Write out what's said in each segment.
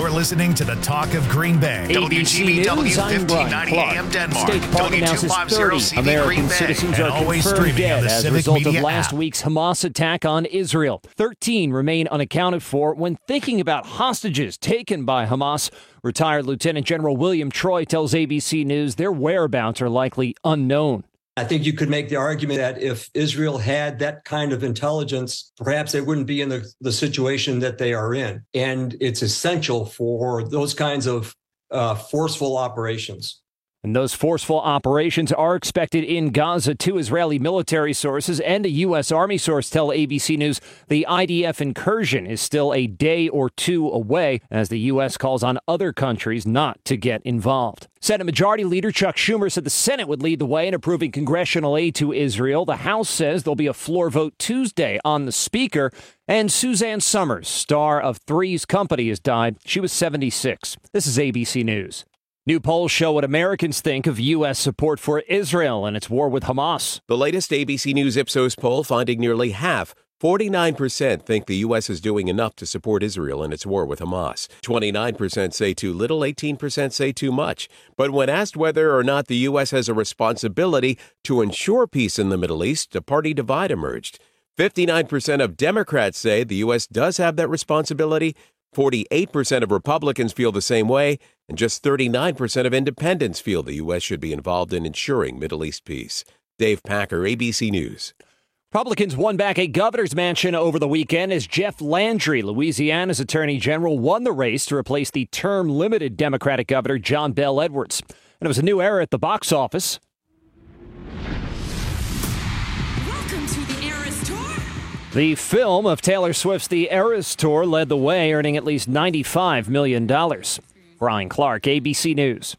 You're listening to the Talk of Green Bay. ABC News, I'm Brian Clark. Denmark. State Department announces 30 American citizens are confirmed dead as a result of last week's Hamas attack on Israel. 13 remain unaccounted for when thinking about hostages taken by Hamas. Retired Lieutenant General William Troy tells ABC News their whereabouts are likely unknown. I think you could make the argument that if Israel had that kind of intelligence, perhaps they wouldn't be in the situation that they are in. And it's essential for those kinds of forceful operations. And those forceful operations are expected in Gaza. Two Israeli military sources and a U.S. Army source tell ABC News the IDF incursion is still a day or two away, as the U.S. calls on other countries not to get involved. Senate Majority Leader Chuck Schumer said the Senate would lead the way in approving congressional aid to Israel. The House says there'll be a floor vote Tuesday on the Speaker. And Suzanne Summers, star of Three's Company, has died. She was 76. This is ABC News. New polls show what Americans think of U.S. support for Israel and its war with Hamas. The latest ABC News Ipsos poll finding nearly half, 49% think the U.S. is doing enough to support Israel in its war with Hamas. 29% say too little, 18% say too much. But when asked whether or not the U.S. has a responsibility to ensure peace in the Middle East, a party divide emerged. 59% of Democrats say the U.S. does have that responsibility. 48% of Republicans feel the same way, and just 39% of independents feel the U.S. should be involved in ensuring Middle East peace. Dave Packer, ABC News. Republicans won back a governor's mansion over the weekend as Jeff Landry, Louisiana's attorney general, won the race to replace the term-limited Democratic governor John Bel Edwards. And it was a new era at the box office. The film of Taylor Swift's The Eras Tour led the way, earning at least $95 million. Brian Clark, ABC News.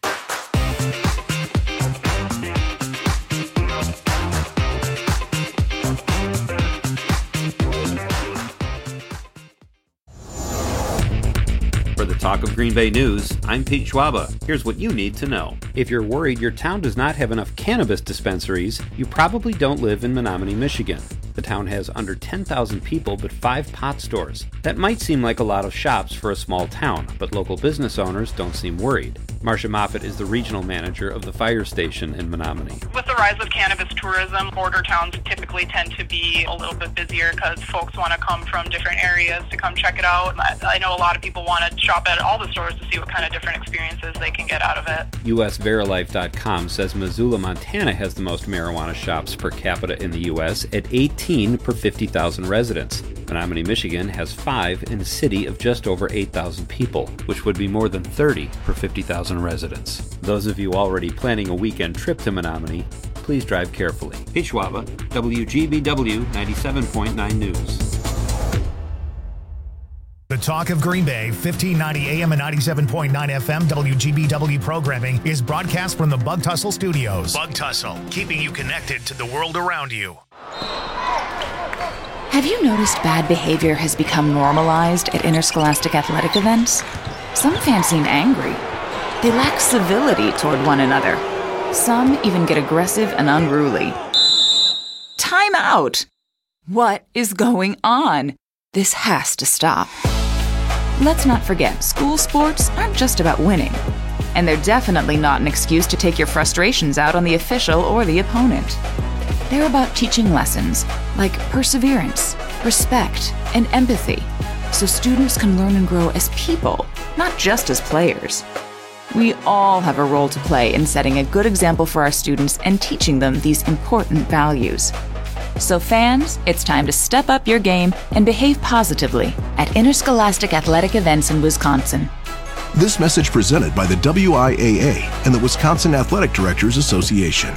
For the Talk of Green Bay News, I'm Pete Schwaba. Here's what you need to know. If you're worried your town does not have enough cannabis dispensaries, you probably don't live in Menominee, Michigan. The town has under 10,000 people but 5 pot stores. That might seem like a lot of shops for a small town, but local business owners don't seem worried. Marcia Moffett is the regional manager of the fire station in Menominee. With the rise of cannabis tourism, border towns typically tend to be a little bit busier because folks want to come from different areas to come check it out. I know a lot of people want to shop at all the stores to see what kind of different experiences they can get out of it. USVeriLife.com says Missoula, Montana has the most marijuana shops per capita in the U.S. at 18 per 50,000 residents. Menominee, Michigan has 5 in a city of just over 8,000 people, which would be more than 30 per 50,000 residents. Those of you already planning a weekend trip to Menominee, please drive carefully. Pete Schwaba, WGBW 97.9 News. The Talk of Green Bay, 1590 AM and 97.9 FM WGBW programming is broadcast from the Bug Tussle Studios. Bug Tussle, keeping you connected to the world around you. Have you noticed bad behavior has become normalized at interscholastic athletic events? Some fans seem angry. They lack civility toward one another. Some even get aggressive and unruly. Time out! What is going on? This has to stop. Let's not forget, school sports aren't just about winning. And they're definitely not an excuse to take your frustrations out on the official or the opponent. They're about teaching lessons like perseverance, respect, and empathy, so students can learn and grow as people, not just as players. We all have a role to play in setting a good example for our students and teaching them these important values. So fans, it's time to step up your game and behave positively at interscholastic athletic events in Wisconsin. This message presented by the WIAA and the Wisconsin Athletic Directors Association.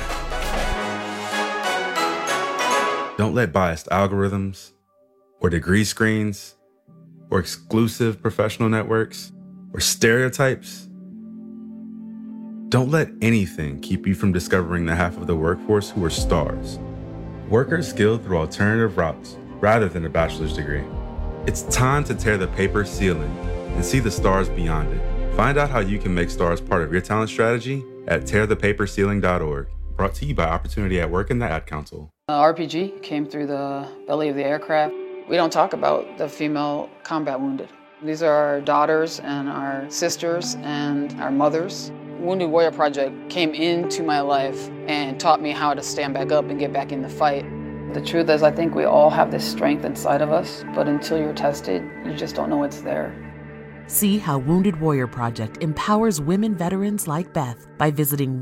Don't let biased algorithms, or degree screens, or exclusive professional networks, or stereotypes. Don't let anything keep you from discovering the half of the workforce who are stars. Workers skilled through alternative routes rather than a bachelor's degree. It's time to tear the paper ceiling and see the stars beyond it. Find out how you can make stars part of your talent strategy at tearthepaperceiling.org. Brought to you by Opportunity at Work and the Ad Council. RPG came through the belly of the aircraft. We don't talk about the female combat wounded. These are our daughters and our sisters and our mothers. Wounded Warrior Project came into my life and taught me how to stand back up and get back in the fight. The truth is, I think we all have this strength inside of us, but until you're tested, you just don't know it's there. See how Wounded Warrior Project empowers women veterans like Beth by visiting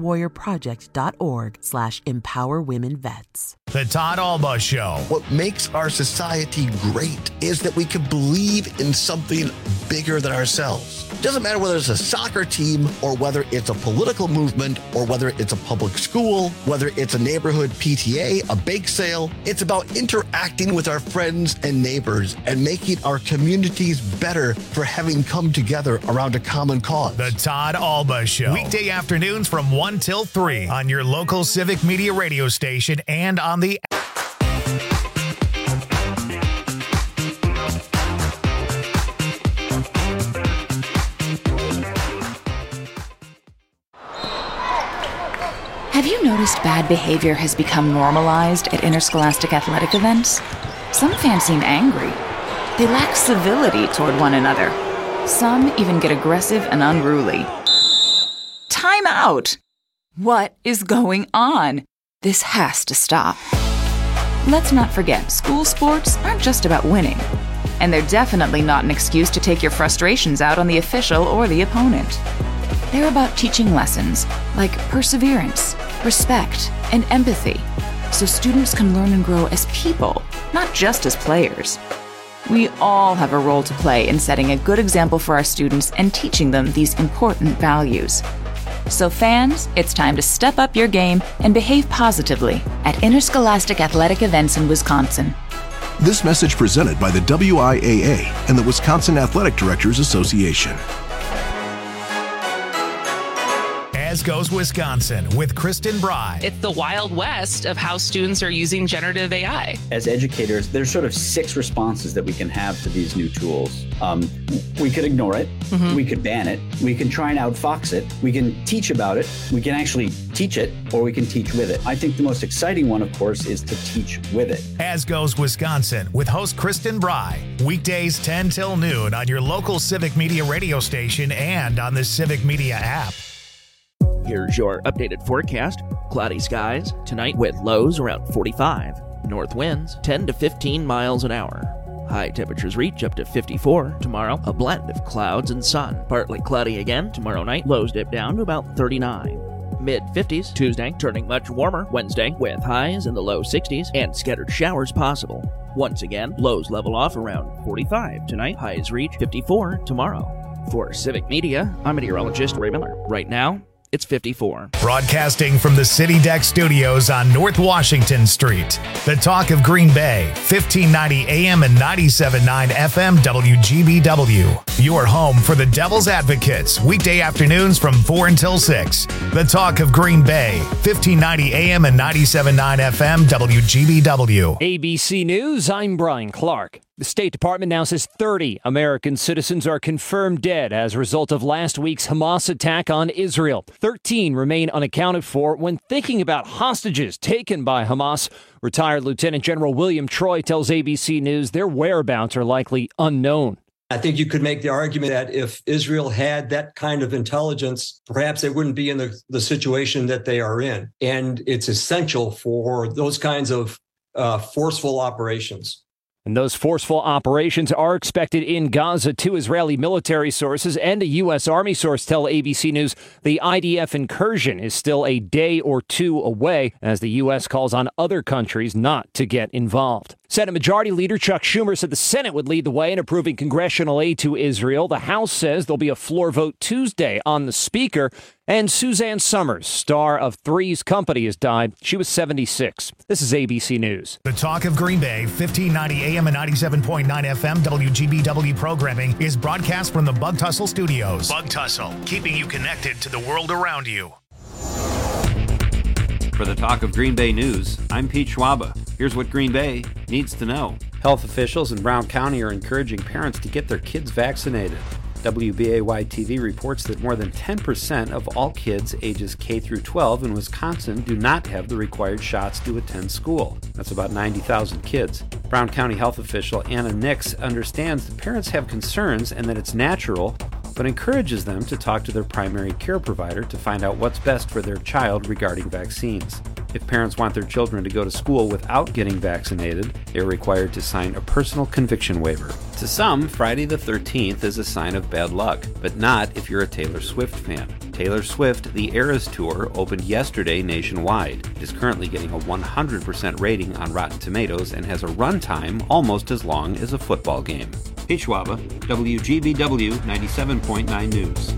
woundedwarriorproject.org/empowerwomenvets. The Todd Alba Show. What makes our society great is that we can believe in something bigger than ourselves. It doesn't matter whether it's a soccer team or whether it's a political movement or whether it's a public school, whether it's a neighborhood PTA, a bake sale. It's about interacting with our friends and neighbors and making our communities better for having come together around a common cause. The Todd Alba Show. Weekday afternoons from 1 till 3 on your local Civic Media radio station and on the Have you noticed bad behavior has become normalized at interscholastic athletic events? Some fans seem angry. They lack civility toward one another. Some even get aggressive and unruly. Time out! What is going on? This has to stop. Let's not forget, school sports aren't just about winning. And they're definitely not an excuse to take your frustrations out on the official or the opponent. They're about teaching lessons like perseverance, respect, and empathy, so students can learn and grow as people, not just as players. We all have a role to play in setting a good example for our students and teaching them these important values. So fans, it's time to step up your game and behave positively at interscholastic athletic events in Wisconsin. This message presented by the WIAA and the Wisconsin Athletic Directors Association. As Goes Wisconsin with Kristen Bry. It's the Wild West of how students are using generative AI. As educators, there's sort of 6 responses that we can have to these new tools. We could ignore it. Mm-hmm. We could ban it. We can try and outfox it. We can teach about it. We can actually teach it, or we can teach with it. I think the most exciting one, of course, is to teach with it. As Goes Wisconsin with host Kristen Bry. Weekdays 10 till noon on your local Civic Media radio station and on the Civic Media app. Here's your updated forecast. Cloudy skies tonight with lows around 45. North winds 10 to 15 miles an hour. High temperatures reach up to 54. Tomorrow, a blend of clouds and sun. Partly cloudy again tomorrow night. Lows dip down to about 39. Mid-50s Tuesday, turning much warmer Wednesday with highs in the low 60s and scattered showers possible. Once again, lows level off around 45 tonight. Highs reach 54 tomorrow. For Civic Media, I'm meteorologist Ray Miller. Right now, it's 54. Broadcasting from the City Deck Studios on North Washington Street. The Talk of Green Bay, 1590 AM and 97.9 FM WGBW. Your home for the Devil's Advocates. Weekday afternoons from 4 until 6. The Talk of Green Bay, 1590 AM and 97.9 FM WGBW. ABC News, I'm Brian Clark. The State Department now says 30 American citizens are confirmed dead as a result of last week's Hamas attack on Israel. 13 remain unaccounted for. When thinking about hostages taken by Hamas, retired Lieutenant General William Troy tells ABC News their whereabouts are likely unknown. I think you could make the argument that if Israel had that kind of intelligence, perhaps they wouldn't be in the situation that they are in. And it's essential for those kinds of forceful operations. And those forceful operations are expected in Gaza. 2 Israeli military sources and a U.S. Army source tell ABC News the IDF incursion is still a day or 2 away, as the U.S. calls on other countries not to get involved. Senate Majority Leader Chuck Schumer said the Senate would lead the way in approving congressional aid to Israel. The House says there'll be a floor vote Tuesday on the Speaker. And Suzanne Summers, star of Three's Company, has died. She was 76. This is ABC News. The Talk of Green Bay, 1590 AM and 97.9 FM WGBW programming is broadcast from the Bug Tussle Studios. Bug Tussle, keeping you connected to the world around you. For the Talk of Green Bay News, I'm Pete Schwaba. Here's what Green Bay needs to know. Health officials in Brown County are encouraging parents to get their kids vaccinated. WBAY-TV reports that more than 10% of all kids ages K through 12 in Wisconsin do not have the required shots to attend school. That's about 90,000 kids. Brown County health official Anna Nix understands that parents have concerns and that it's natural, but encourages them to talk to their primary care provider to find out what's best for their child regarding vaccines. If parents want their children to go to school without getting vaccinated, they are required to sign a personal conviction waiver. To some, Friday the 13th is a sign of bad luck, but not if you're a Taylor Swift fan. Taylor Swift, The Eras Tour, opened yesterday nationwide. It is currently getting a 100% rating on Rotten Tomatoes and has a runtime almost as long as a football game. Pete Schwaba, WGBW 97.9 News.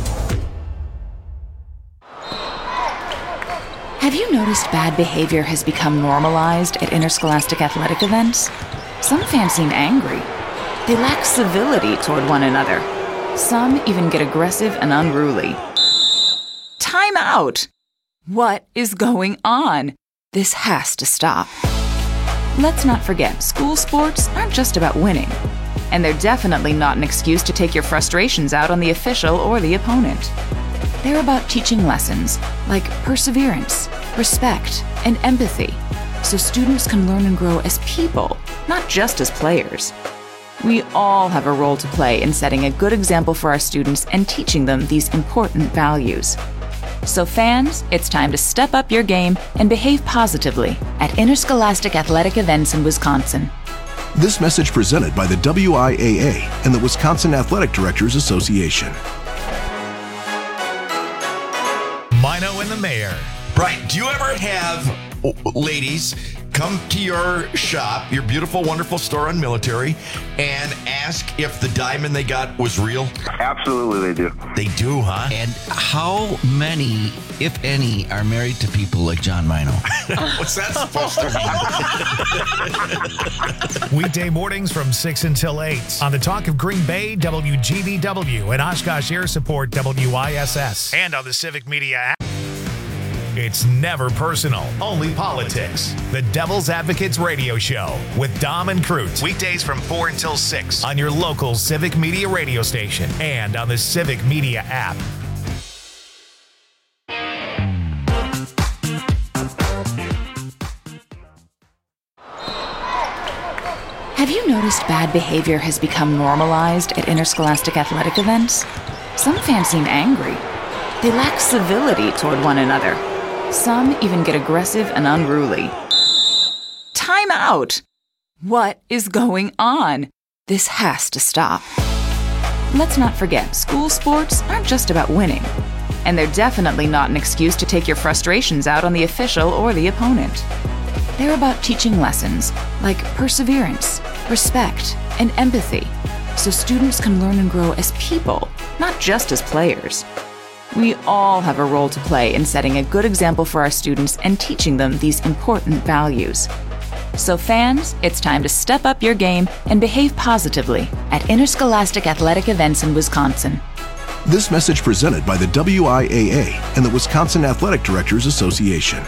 Have you noticed bad behavior has become normalized at interscholastic athletic events? Some fans seem angry. They lack civility toward one another. Some even get aggressive and unruly. Time out! What is going on? This has to stop. Let's not forget, school sports aren't just about winning. And they're definitely not an excuse to take your frustrations out on the official or the opponent. They're about teaching lessons like perseverance, respect, and empathy, so students can learn and grow as people, not just as players. We all have a role to play in setting a good example for our students and teaching them these important values. So fans, it's time to step up your game and behave positively at interscholastic athletic events in Wisconsin. This message presented by the WIAA and the Wisconsin Athletic Directors Association. Mino and the Mayor. Brian, do you ever have ladies come to your shop, your beautiful, wonderful store on Military, and ask if the diamond they got was real? Absolutely, they do. They do, huh? And how many, if any, are married to people like John Mino? What's that supposed to mean? Weekday mornings from 6 until 8 on the Talk of Green Bay, WGBW, and Oshkosh Air Support, WISS, and on the Civic Media app. It's never personal, only politics. The Devil's Advocates Radio Show with Dom and Crute. Weekdays from 4 until 6 on your local Civic Media radio station and on the Civic Media app. Have you noticed bad behavior has become normalized at interscholastic athletic events? Some fans seem angry. They lack civility toward one another. Some even get aggressive and unruly. Time out! What is going on? This has to stop. Let's not forget, school sports aren't just about winning. And they're definitely not an excuse to take your frustrations out on the official or the opponent. They're about teaching lessons like perseverance, respect, and empathy, so students can learn and grow as people, not just as players. We all have a role to play in setting a good example for our students and teaching them these important values. So fans, it's time to step up your game and behave positively at interscholastic athletic events in Wisconsin. This message presented by the WIAA and the Wisconsin Athletic Directors Association.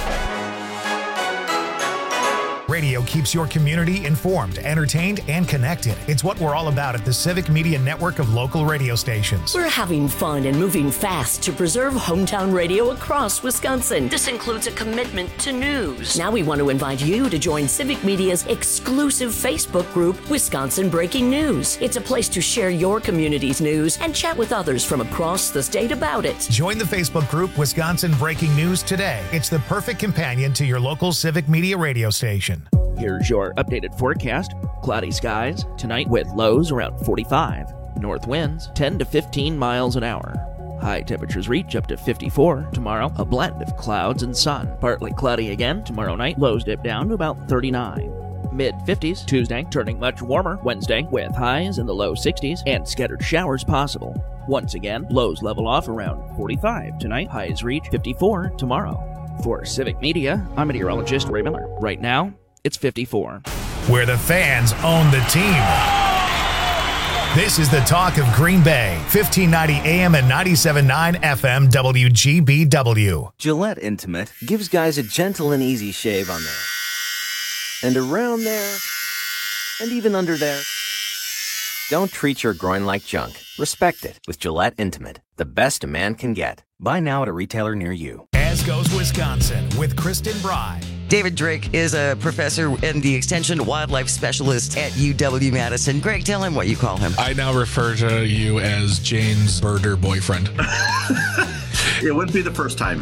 Radio keeps your community informed, entertained, and connected. It's what we're all about at the Civic Media network of local radio stations. We're having fun and moving fast to preserve hometown radio across Wisconsin. This includes a commitment to news. Now we want to invite you to join Civic Media's exclusive Facebook group, Wisconsin Breaking News. It's a place to share your community's news and chat with others from across the state about it. Join the Facebook group Wisconsin Breaking News today. It's the perfect companion to your local Civic Media radio station. Here's your updated forecast. Cloudy skies tonight with lows around 45. North winds 10 to 15 miles an hour. High temperatures reach up to 54. Tomorrow, a blend of clouds and sun. Partly cloudy again tomorrow night. Lows dip down to about 39. Mid-50s Tuesday, turning much warmer Wednesday with highs in the low 60s and scattered showers possible. Once again, lows level off around 45 tonight. Highs reach 54 tomorrow. For Civic Media, I'm meteorologist Ray Miller. Right now, it's 54. Where the fans own the team. This is the Talk of Green Bay, 1590 AM and 97.9 FM WGBW. Gillette Intimate gives guys a gentle and easy shave on there, and around there, and even under there. Don't treat your groin like junk. Respect it with Gillette Intimate, the best a man can get. Buy now at a retailer near you. As Goes Wisconsin with Kristen Bry. David Drake is a professor and the Extension Wildlife Specialist at UW-Madison. Greg, tell him what you call him. I now refer to you as Jane's birder boyfriend. It wouldn't be the first time.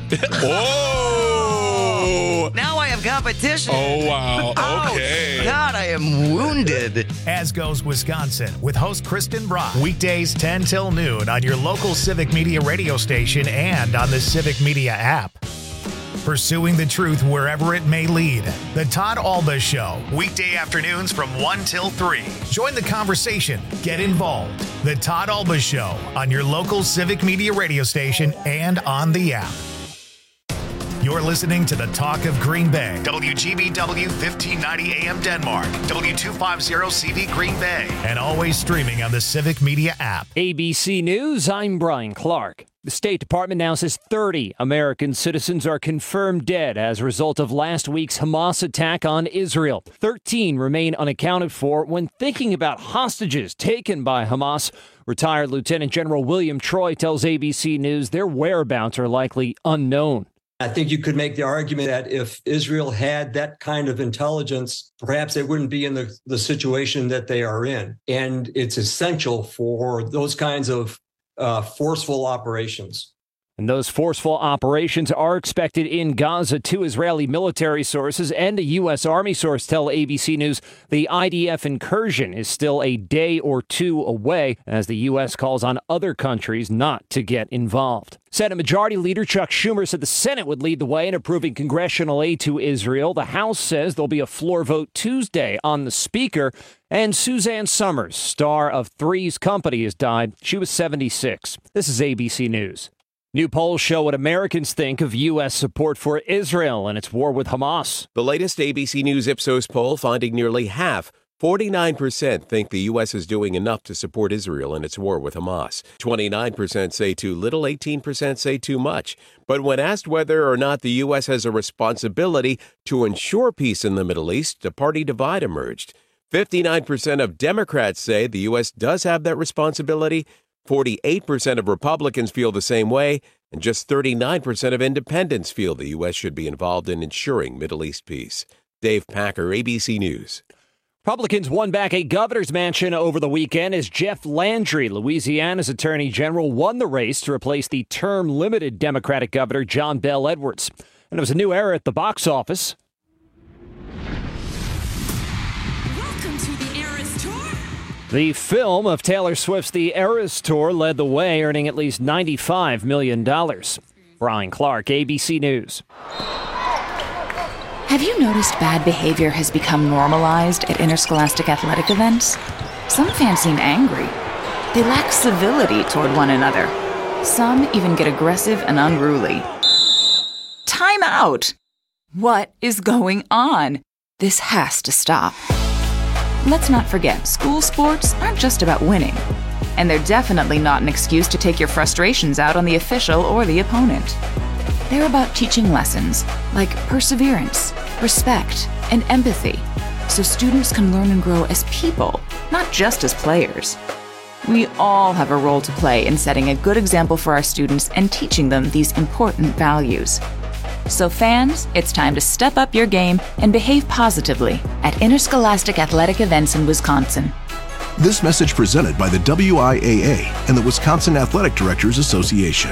Oh! Now I have competition. Oh, wow. Okay. Oh, God, I am wounded. As Goes Wisconsin with host Kristen Bry. Weekdays 10 till noon on your local Civic Media radio station and on the Civic Media app. Pursuing the truth wherever it may lead. The Todd Alba Show. Weekday afternoons from 1 till 3. Join the conversation. Get involved. The Todd Alba Show on your local Civic Media radio station and on the app. You're listening to the Talk of Green Bay. WGBW 1590 AM Denmark. W250CV Green Bay. And always streaming on the Civic Media app. ABC News, I'm Brian Clark. The State Department now says 30 American citizens are confirmed dead as a result of last week's Hamas attack on Israel. 13 remain unaccounted for when thinking about hostages taken by Hamas. Retired Lieutenant General William Troy tells ABC News their whereabouts are likely unknown. I think you could make the argument that if Israel had that kind of intelligence, perhaps they wouldn't be in the situation that they are in. And it's essential for those kinds of forceful operations. And those forceful operations are expected in Gaza. 2 Israeli military sources and a U.S. Army source tell ABC News the IDF incursion is still a day or 2 away, as the U.S. calls on other countries not to get involved. Senate Majority Leader Chuck Schumer said the Senate would lead the way in approving congressional aid to Israel. The House says there'll be a floor vote Tuesday on the Speaker. And Suzanne Summers, star of Three's Company, has died. She was 76. This is ABC News. New polls show what Americans think of U.S. support for Israel and its war with Hamas. The latest ABC News Ipsos poll finding nearly half, 49% think the U.S. is doing enough to support Israel in its war with Hamas. 29% say too little, 18% say too much. But when asked whether or not the U.S. has a responsibility to ensure peace in the Middle East, a party divide emerged. 59% of Democrats say the U.S. does have that responsibility. 48% of Republicans feel the same way, and just 39% of independents feel the U.S. should be involved in ensuring Middle East peace. Dave Packer, ABC News. Republicans won back a governor's mansion over the weekend as Jeff Landry, Louisiana's attorney general, won the race to replace the term-limited Democratic governor John Bel Edwards. And it was a new era at the box office. The film of Taylor Swift's The Eras Tour led the way, earning at least $95 million. Brian Clark, ABC News. Have you noticed bad behavior has become normalized at interscholastic athletic events? Some fans seem angry. They lack civility toward one another. Some even get aggressive and unruly. Time out! What is going on? This has to stop. Let's not forget, school sports aren't just about winning. And they're definitely not an excuse to take your frustrations out on the official or the opponent. They're about teaching lessons like perseverance, respect, and empathy, so students can learn and grow as people, not just as players. We all have a role to play in setting a good example for our students and teaching them these important values. So fans, it's time to step up your game and behave positively at interscholastic athletic events in Wisconsin. This message presented by the WIAA and the Wisconsin Athletic Directors Association.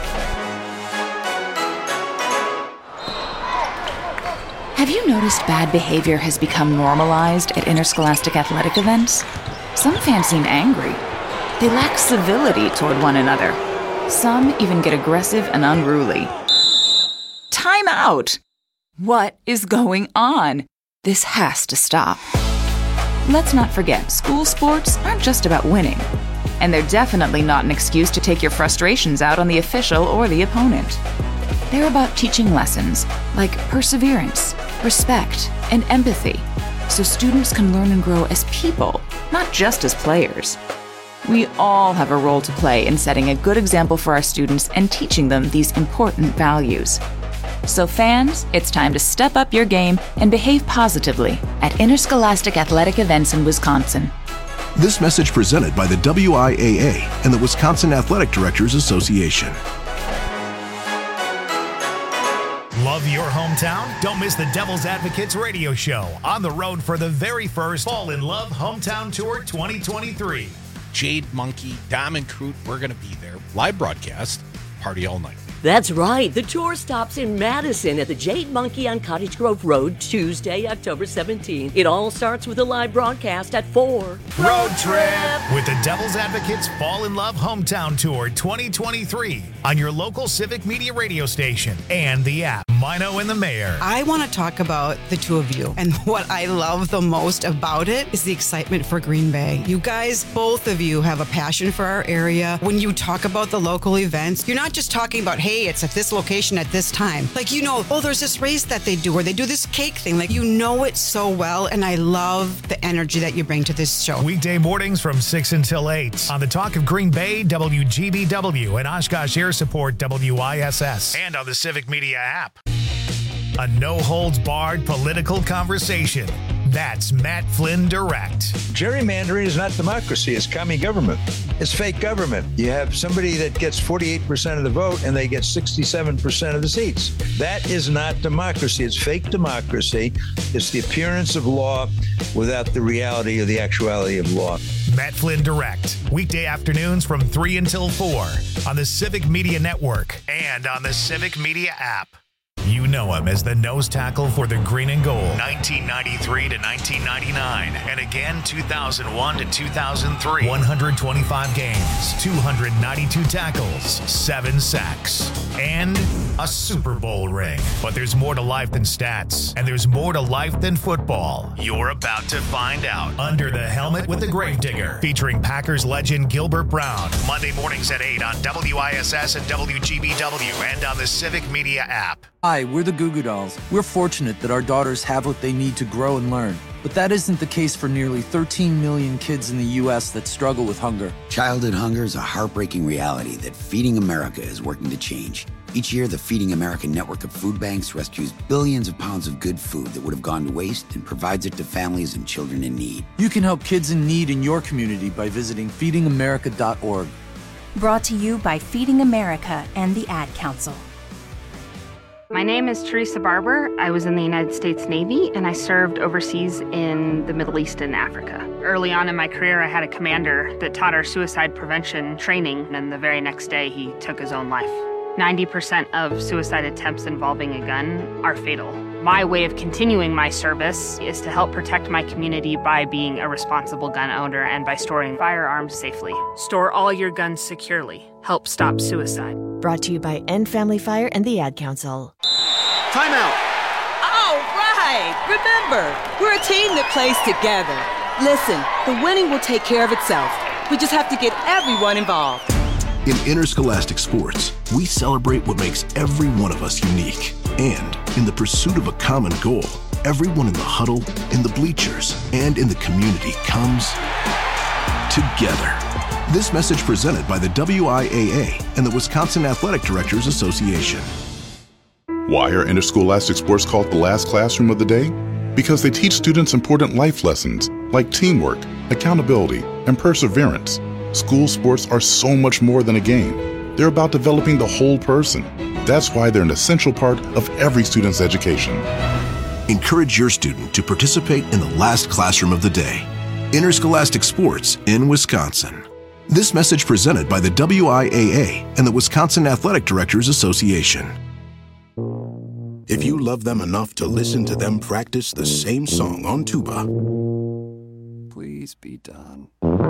Have you noticed bad behavior has become normalized at interscholastic athletic events? Some fans seem angry. They lack civility toward one another. Some even get aggressive and unruly. Time out! What is going on? This has to stop. Let's not forget, school sports aren't just about winning. And they're definitely not an excuse to take your frustrations out on the official or the opponent. They're about teaching lessons like perseverance, respect, and empathy, so students can learn and grow as people, not just as players. We all have a role to play in setting a good example for our students and teaching them these important values. So fans, it's time to step up your game and behave positively at interscholastic athletic events in Wisconsin. This message presented by the WIAA and the Wisconsin Athletic Directors Association. Love your hometown? Don't miss the Devil's Advocates radio show on the road for the very first Fall in Love Hometown Tour 2023. Jade Monkey, Diamond Crute, we're going to be there. Live broadcast, party all night. That's right. The tour stops in Madison at the Jade Monkey on Cottage Grove Road, Tuesday, October 17th. It all starts with a live broadcast at 4. Road trip with the Devil's Advocates Fall in Love Hometown Tour 2023 on your local Civic Media radio station and the app. Mino and the Mayor. I want to talk about the two of you. And what I love the most about it is the excitement for Green Bay. You guys, both of you have a passion for our area. When you talk about the local events, you're not just talking about, hey, it's at this location at this time. Like, you know, oh, there's this race that they do, or they do this cake thing. Like, you know it so well. And I love the energy that you bring to this show. Weekday mornings from 6 until 8 on the Talk of Green Bay, WGBW, and Oshkosh Air Support, WISS, and on the Civic Media app. A no-holds-barred political conversation. That's Matt Flynn Direct. Gerrymandering is not democracy. It's commie government. It's fake government. You have somebody that gets 48% of the vote and they get 67% of the seats. That is not democracy. It's fake democracy. It's the appearance of law without the reality or the actuality of law. Matt Flynn Direct. Weekday afternoons from 3 until 4 on the Civic Media Network and on the Civic Media app. You know him as the nose tackle for the green and gold, 1993 to 1999, and again 2001 to 2003. 125 games, 292 tackles, 7 sacks, and a Super Bowl ring. But there's more to life than stats, and there's more to life than football. You're about to find out. Under the Helmet with the Gravedigger, featuring Packers legend Gilbert Brown. Monday mornings at 8 on WISS and WGBW, and on the Civic Media app. Hi, we're the Goo Goo Dolls. We're fortunate that our daughters have what they need to grow and learn. But that isn't the case for nearly 13 million kids in the U.S. that struggle with hunger. Childhood hunger is a heartbreaking reality that Feeding America is working to change. Each year, the Feeding America network of food banks rescues billions of pounds of good food that would have gone to waste and provides it to families and children in need. You can help kids in need in your community by visiting feedingamerica.org. Brought to you by Feeding America and the Ad Council. My name is Teresa Barber. I was in the United States Navy, and I served overseas in the Middle East and Africa. Early on in my career, I had a commander that taught our suicide prevention training, and the very next day, he took his own life. 90% of suicide attempts involving a gun are fatal. My way of continuing my service is to help protect my community by being a responsible gun owner and by storing firearms safely. Store all your guns securely. Help stop suicide. Brought to you by End Family Fire and the Ad Council. Timeout! All right! Remember, we're a team that plays together. Listen, the winning will take care of itself. We just have to get everyone involved. In interscholastic sports, we celebrate what makes every one of us unique. And in the pursuit of a common goal, everyone in the huddle, in the bleachers, and in the community comes together. This message presented by the WIAA and the Wisconsin Athletic Directors Association. Why are interscholastic sports called the last classroom of the day? Because they teach students important life lessons like teamwork, accountability, and perseverance. School sports are so much more than a game. They're about developing the whole person. That's why they're an essential part of every student's education. Encourage your student to participate in the last classroom of the day. Interscholastic sports in Wisconsin. This message presented by the WIAA and the Wisconsin Athletic Directors Association. If you love them enough to listen to them practice the same song on tuba, please be done.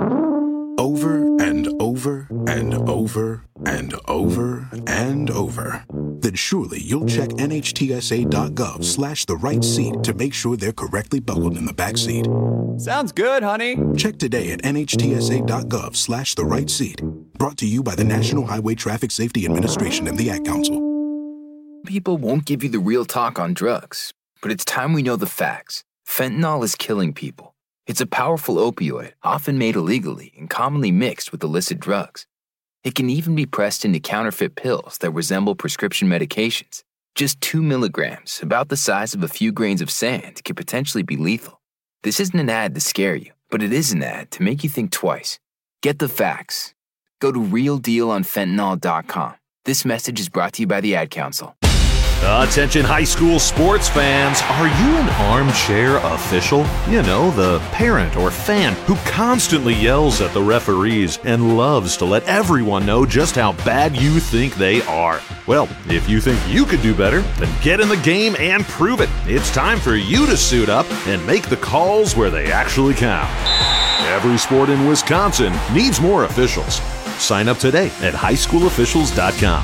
Over and over and over and over and over, then surely you'll check NHTSA.gov/the right seat to make sure they're correctly buckled in the back seat. Sounds good, honey. Check today at NHTSA.gov/the right seat. Brought to you by the National Highway Traffic Safety Administration and the Ad Council. People won't give you the real talk on drugs, but it's time we know the facts. Fentanyl is killing people. It's a powerful opioid, often made illegally and commonly mixed with illicit drugs. It can even be pressed into counterfeit pills that resemble prescription medications. Just 2 milligrams, about the size of a few grains of sand, could potentially be lethal. This isn't an ad to scare you, But it is an ad to make you think twice. Get the facts. Go to realdealonfentanyl.com. This message is brought to you by the Ad Council. Attention high school sports fans, are you an armchair official? You know, the parent or fan who constantly yells at the referees and loves to let everyone know just how bad you think they are. Well, if you think you could do better, then get in the game and prove it. It's time for you to suit up and make the calls where they actually count. Every sport in Wisconsin needs more officials. Sign up today at highschoolofficials.com.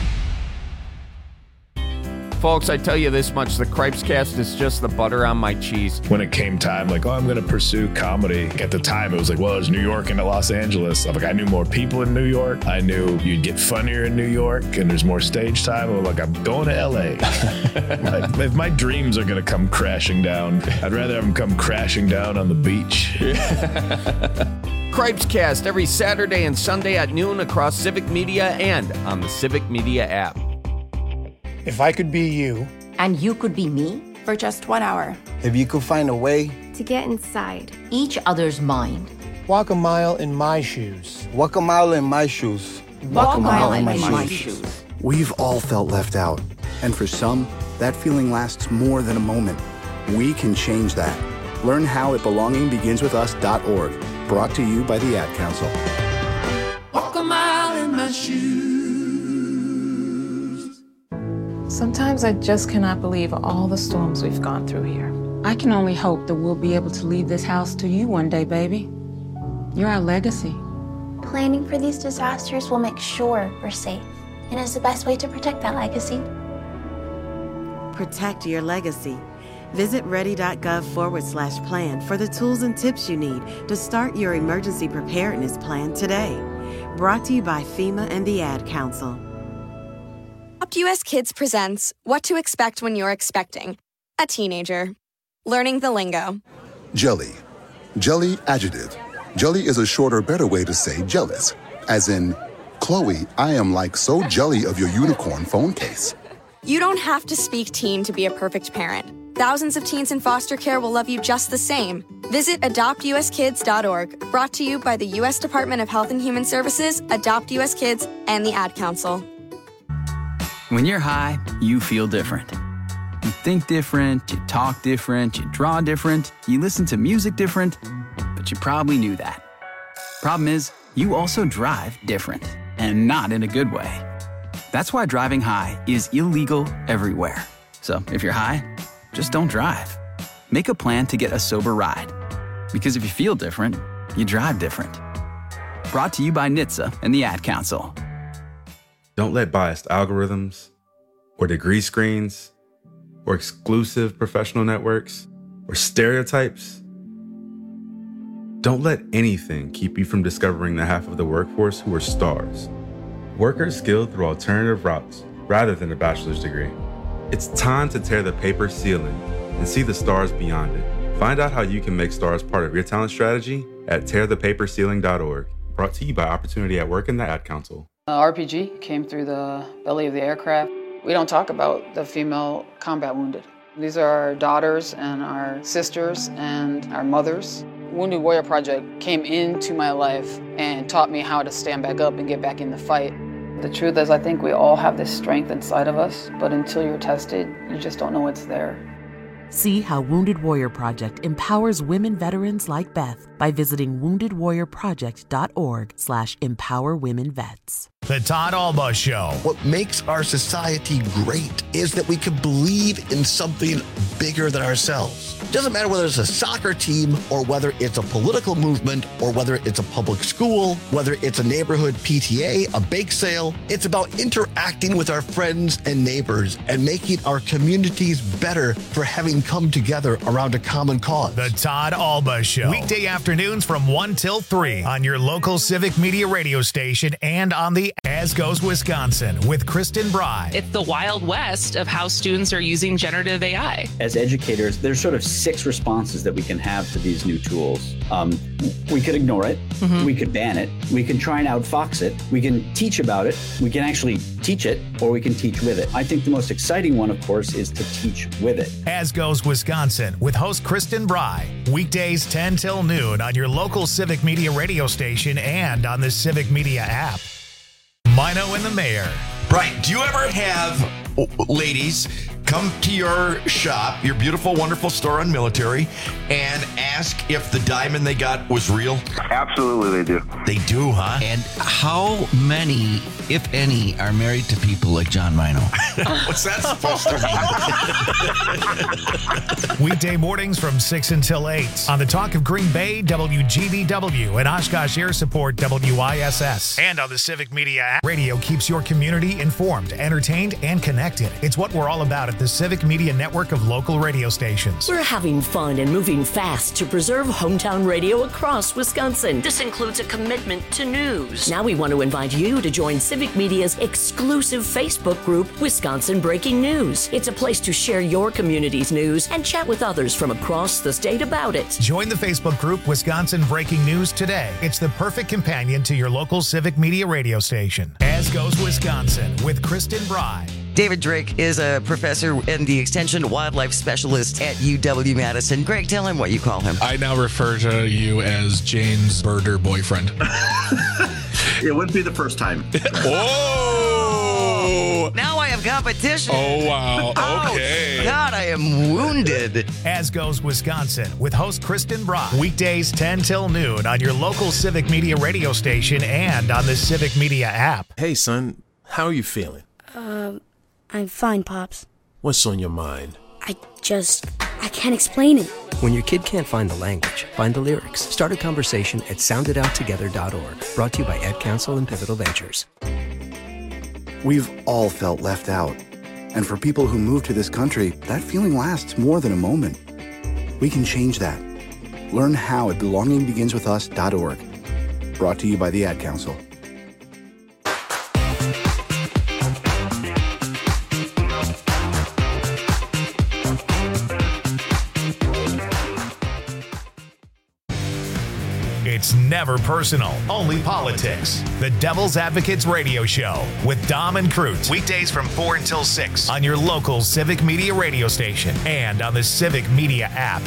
Folks, I tell you this much, the Cripescast is just the butter on my cheese. When it came time, like, I'm going to pursue comedy. At the time, it was like, well, there's New York and Los Angeles. I knew more people in New York. I knew you'd get funnier in New York and there's more stage time. I'm like, I'm going to LA. If my dreams are going to come crashing down, I'd rather have them come crashing down on the beach. Cripescast every Saturday and Sunday at noon across Civic Media and on the Civic Media app. If I could be you. And you could be me for just 1 hour. If you could find a way to get inside each other's mind. Walk a mile in my shoes. Walk a mile in my shoes. Walk a mile in my shoes. We've all felt left out. And for some, that feeling lasts more than a moment. We can change that. Learn how at belongingbeginswithus.org. Brought to you by the Ad Council. Walk a mile in my shoes. Sometimes I just cannot believe all the storms we've gone through here. I can only hope that we'll be able to leave this house to you one day, baby. You're our legacy. Planning for these disasters will make sure we're safe, and is the best way to protect that legacy. Protect your legacy. Visit ready.gov/plan for the tools and tips you need to start your emergency preparedness plan today. Brought to you by FEMA and the Ad Council. Adopt US Kids presents What to Expect When You're Expecting a Teenager. Learning the lingo. Jelly. Jelly adjective. Jelly is a shorter, better way to say jealous. As in, Chloe, I am like so jelly of your unicorn phone case. You don't have to speak teen to be a perfect parent. Thousands of teens in foster care will love you just the same. Visit adoptuskids.org. Brought to you by the U.S. Department of Health and Human Services, Adopt US Kids, and the Ad Council. When you're high, you feel different. You think different, you talk different, you draw different, you listen to music different, but you probably knew that. Problem is, you also drive different, and not in a good way. That's why driving high is illegal everywhere. So if you're high, just don't drive. Make a plan to get a sober ride. Because if you feel different, you drive different. Brought to you by NHTSA and the Ad Council. Don't let biased algorithms, or degree screens, or exclusive professional networks, or stereotypes. Don't let anything keep you from discovering the half of the workforce who are stars. Workers skilled through alternative routes rather than a bachelor's degree. It's time to tear the paper ceiling and see the stars beyond it. Find out how you can make stars part of your talent strategy at tearthepaperceiling.org. Brought to you by Opportunity at Work and the Ad Council. RPG came through the belly of the aircraft. We don't talk about the female combat wounded. These are our daughters and our sisters and our mothers. Wounded Warrior Project came into my life and taught me how to stand back up and get back in the fight. The truth is, I think we all have this strength inside of us, but until you're tested, you just don't know it's there. See how Wounded Warrior Project empowers women veterans like Beth by visiting woundedwarriorproject.org/empowerwomenvets. The Todd Alba Show. What makes our society great is that we can believe in something bigger than ourselves. It doesn't matter whether it's a soccer team or whether it's a political movement or whether it's a public school, whether it's a neighborhood PTA, a bake sale. It's about interacting with our friends and neighbors and making our communities better for having come together around a common cause. The Todd Alba Show. Weekday afternoons from 1 till 3 on your local Civic Media radio station and on the As Goes Wisconsin with Kristen Bry. It's the Wild West of how students are using generative AI. As educators, they're sort of 6 responses that we can have to these new tools. We could ignore it. We could ban it. We can try and outfox it. We can teach about it. We can actually teach it, or we can teach with it. I think the most exciting one, of course, is to teach with it. As Goes Wisconsin with host Kristen Bry. Weekdays 10 till noon on your local Civic Media radio station and on the Civic Media app. Mino and the Mayor. Right. Do you ever have ladies come to your shop, your beautiful, wonderful store on Military, and ask if the diamond they got was real? Absolutely, they do. They do, huh? And how many, if any, are married to people like John Mino? What's that supposed to mean? Weekday mornings from 6 until 8 on the Talk of Green Bay, WGBW, and Oshkosh Air Support, WISS. And on the Civic Media app. Radio keeps your community informed, entertained, and connected. It's what we're all about at the Civic Media network of local radio stations. We're having fun and moving fast to preserve hometown radio across Wisconsin. This includes a commitment to news. Now we want to invite you to join Civic Media's exclusive Facebook group, Wisconsin Breaking News. It's a place to share your community's news and chat with others from across the state about it. Join the Facebook group Wisconsin Breaking News today. It's the perfect companion to your local Civic Media radio station. As Goes Wisconsin with Kristen Bry. David Drake is a professor and the Extension Wildlife Specialist at UW-Madison. Greg, tell him what you call him. I now refer to you as Jane's birder boyfriend. It wouldn't be the first time. Whoa! Now I have competition. Oh, wow. Okay. Oh, God, I am wounded. As Goes Wisconsin with host Kristen Bry. Weekdays 10 till noon on your local Civic Media radio station and on the Civic Media app. Hey, son, how are you feeling? I'm fine, Pops. What's on your mind? I can't explain it. When your kid can't find the language, find the lyrics. Start a conversation at sounditouttogether.org. Brought to you by Ad Council and Pivotal Ventures. We've all felt left out. And for people who move to this country, that feeling lasts more than a moment. We can change that. Learn how at belongingbeginswithus.org. Brought to you by the Ad Council. It's never personal, only politics. The Devil's Advocates Radio Show with Dom and Crute. Weekdays from 4 until 6 on your local Civic Media radio station and on the Civic Media app.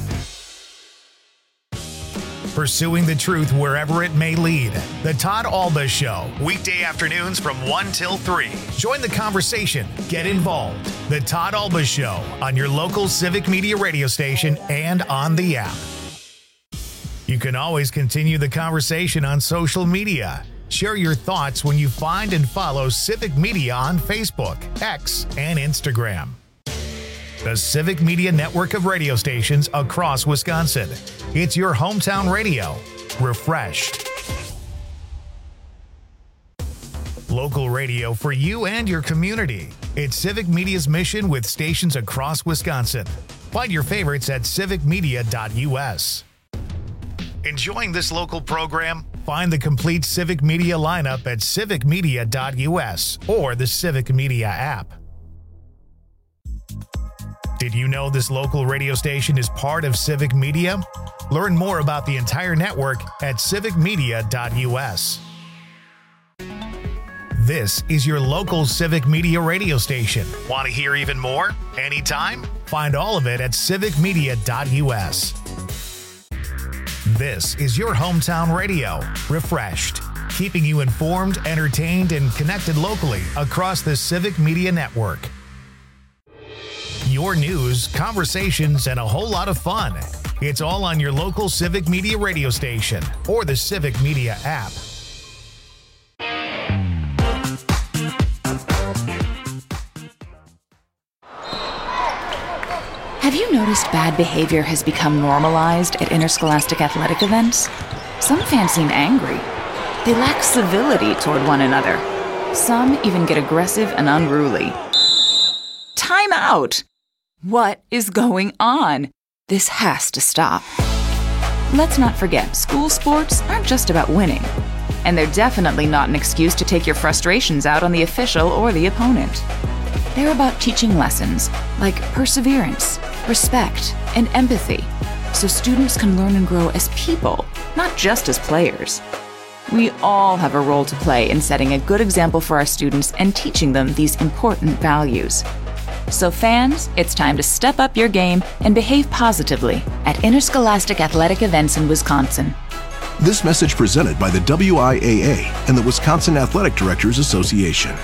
Pursuing the truth wherever it may lead. The Todd Alba Show. Weekday afternoons from 1 till 3. Join the conversation. Get involved. The Todd Alba Show on your local Civic Media radio station and on the app. You can always continue the conversation on social media. Share your thoughts when you find and follow Civic Media on Facebook, X, and Instagram. The Civic Media network of radio stations across Wisconsin. It's your hometown radio, refreshed. Local radio for you and your community. It's Civic Media's mission with stations across Wisconsin. Find your favorites at civicmedia.us. Enjoying this local program? Find the complete Civic Media lineup at civicmedia.us or the Civic Media app. Did you know this local radio station is part of Civic Media? Learn more about the entire network at civicmedia.us. This is your local Civic Media radio station. Want to hear even more? Anytime? Find all of it at civicmedia.us. This is your hometown radio, refreshed, keeping you informed, entertained, and connected locally across the Civic Media network. Your news, conversations, and a whole lot of fun. It's all on your local Civic Media radio station or the Civic Media app. Have you noticed bad behavior has become normalized at interscholastic athletic events? Some fans seem angry. They lack civility toward one another. Some even get aggressive and unruly. Time out! What is going on? This has to stop. Let's not forget, school sports aren't just about winning. And they're definitely not an excuse to take your frustrations out on the official or the opponent. They're about teaching lessons like perseverance, respect, and empathy, so students can learn and grow as people, not just as players. We all have a role to play in setting a good example for our students and teaching them these important values. So fans, it's time to step up your game and behave positively at interscholastic athletic events in Wisconsin. This message presented by the WIAA and the Wisconsin Athletic Directors Association.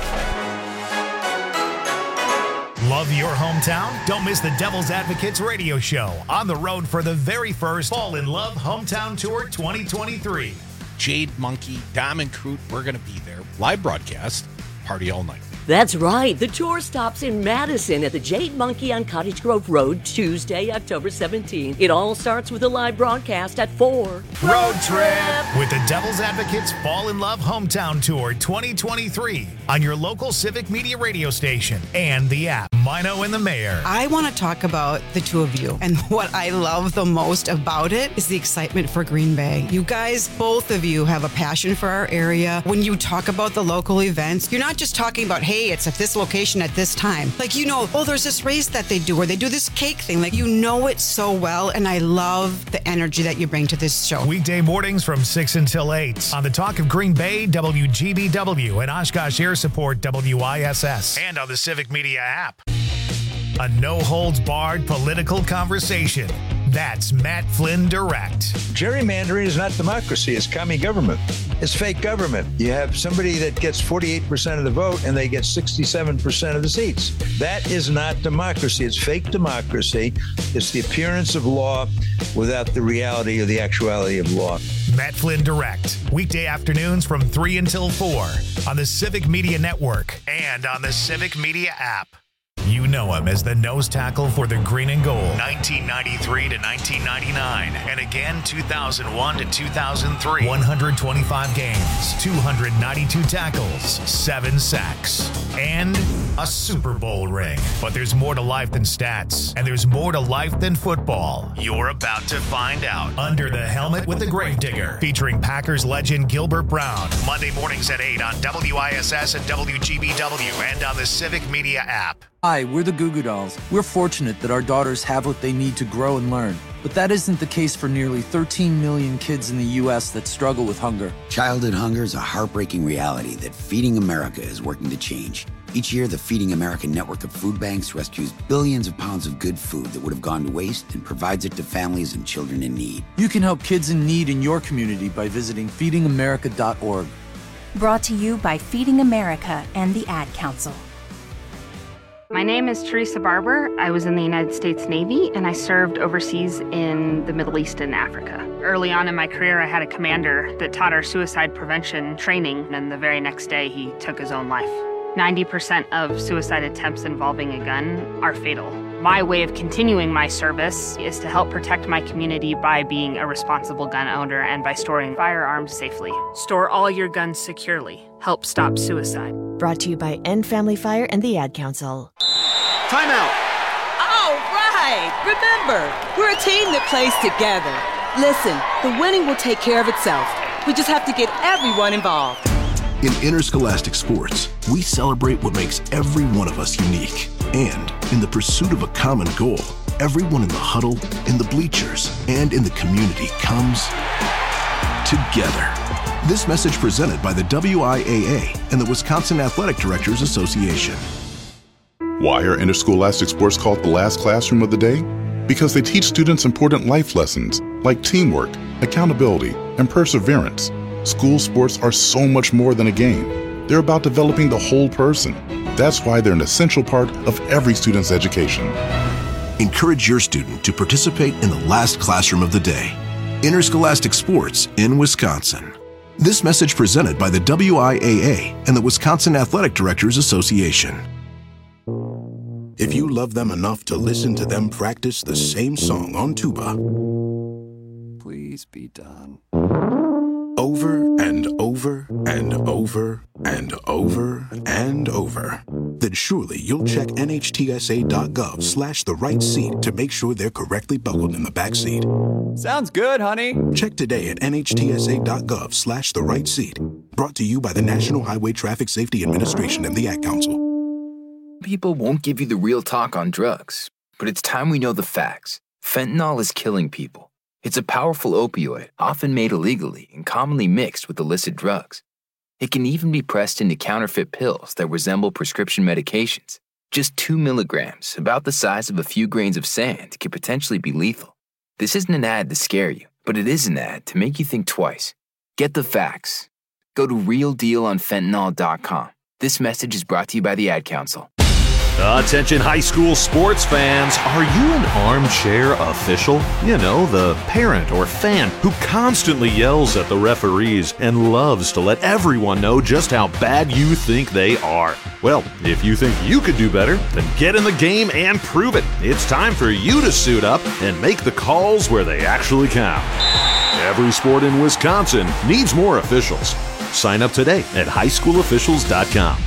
Love your hometown? Don't miss the Devil's Advocates radio show on the road for the very first Fall in Love Hometown Tour 2023. Jade Monkey, Diamond Crute, we're going to be there. Live broadcast, party all night. That's right. The tour stops in Madison at the Jade Monkey on Cottage Grove Road, Tuesday, October 17th. It all starts with a live broadcast at 4. Road trip with the Devil's Advocates Fall in Love Hometown Tour 2023 on your local Civic Media radio station and the app. Mino and the Mayor. I want to talk about the two of you. And what I love the most about it is the excitement for Green Bay. You guys, both of you have a passion for our area. When you talk about the local events, you're not just talking about, hey, it's at this location at this time. Like, you know, oh, there's this race that they do, or they do this cake thing. Like, you know it so well. And I love the energy that you bring to this show. Weekday mornings from 6 until 8 on the Talk of Green Bay, WGBW, and Oshkosh Air Support, WISS, and on the Civic Media app. A no-holds-barred political conversation. That's Matt Flynn Direct. Gerrymandering is not democracy. It's commie government. It's fake government. You have somebody that gets 48% of the vote and they get 67% of the seats. That is not democracy. It's fake democracy. It's the appearance of law without the reality or the actuality of law. Matt Flynn Direct. Weekday afternoons from 3 until 4 on the Civic Media Network and on the Civic Media app. You know him as the nose tackle for the Green and Gold, 1993 to 1999, and again 2001 to 2003. 125 games, 292 tackles, 7 sacks, and a Super Bowl ring. But there's more to life than stats, and there's more to life than football. You're about to find out. Under the Helmet with the Gravedigger, featuring Packers legend Gilbert Brown. Monday mornings at 8 on WISS and WGBW, and on the Civic Media app. Hi, we're the Goo Goo Dolls. We're fortunate that our daughters have what they need to grow and learn. But that isn't the case for nearly 13 million kids in the U.S. that struggle with hunger. Childhood hunger is a heartbreaking reality that Feeding America is working to change. Each year, the Feeding America network of food banks rescues billions of pounds of good food that would have gone to waste and provides it to families and children in need. You can help kids in need in your community by visiting feedingamerica.org. Brought to you by Feeding America and the Ad Council. My name is Teresa Barber. I was in the United States Navy, and I served overseas in the Middle East and Africa. Early on in my career, I had a commander that taught our suicide prevention training, and the very next day, he took his own life. 90% of suicide attempts involving a gun are fatal. My way of continuing my service is to help protect my community by being a responsible gun owner and by storing firearms safely. Store all your guns securely. Help stop suicide. Brought to you by End Family Fire and the Ad Council. Timeout! All right! Remember, we're a team that plays together. Listen, the winning will take care of itself. We just have to get everyone involved. In interscholastic sports, we celebrate what makes every one of us unique. And in the pursuit of a common goal, everyone in the huddle, in the bleachers, and in the community comes together. This message presented by the WIAA and the Wisconsin Athletic Directors Association. Why are interscholastic sports called the last classroom of the day? Because they teach students important life lessons like teamwork, accountability, and perseverance. School sports are so much more than a game. They're about developing the whole person. That's why they're an essential part of every student's education. Encourage your student to participate in the last classroom of the day. Interscholastic sports in Wisconsin. This message presented by the WIAA and the Wisconsin Athletic Directors Association. If you love them enough to listen to them practice the same song on tuba, Please be done. over and over and over and over and over, then surely you'll check nhtsa.gov/the right seat to make sure they're correctly buckled in the back seat. Sounds good, honey. Check today at nhtsa.gov/the right seat. Brought to you by the National Highway Traffic Safety Administration and the Ad Council. People won't give you the real talk on drugs, but it's time we know the facts. Fentanyl is killing people. It's a powerful opioid, often made illegally and commonly mixed with illicit drugs. It can even be pressed into counterfeit pills that resemble prescription medications. Just 2 milligrams, about the size of a few grains of sand, could potentially be lethal. This isn't an ad to scare you, but it is an ad to make you think twice. Get the facts. Go to realdealonfentanyl.com. This message is brought to you by the Ad Council. Attention high school sports fans, are you an armchair official? You know, the parent or fan who constantly yells at the referees and loves to let everyone know just how bad you think they are. Well, if you think you could do better, then get in the game and prove it. It's time for you to suit up and make the calls where they actually count. Every sport in Wisconsin needs more officials. Sign up today at highschoolofficials.com.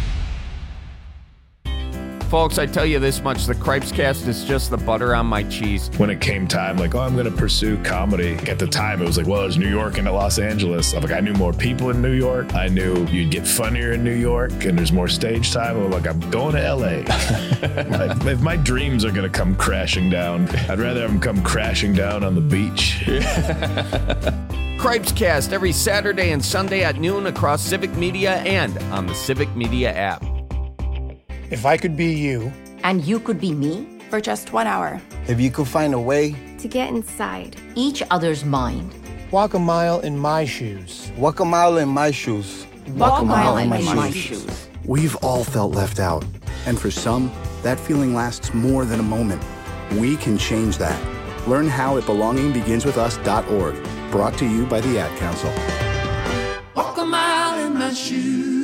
Folks, I tell you this much, the Cripescast is just the butter on my cheese. When it came time, like, I'm going to pursue comedy. At the time, it was like, well, it's New York and Los Angeles. I'm like, I knew more people in New York. I knew you'd get funnier in New York and there's more stage time. I'm like, I'm going to LA. Like, if my dreams are going to come crashing down, I'd rather have them come crashing down on the beach. Cripescast every Saturday and Sunday at noon across Civic Media and on the Civic Media app. If I could be you. And you could be me for just 1 hour. If you could find a way to get inside each other's mind. Walk a mile in my shoes. Walk a mile in my shoes. Walk a mile in my shoes. We've all felt left out. And for some, that feeling lasts more than a moment. We can change that. Learn how at belongingbeginswithus.org. Brought to you by the Ad Council. Walk a mile in my shoes.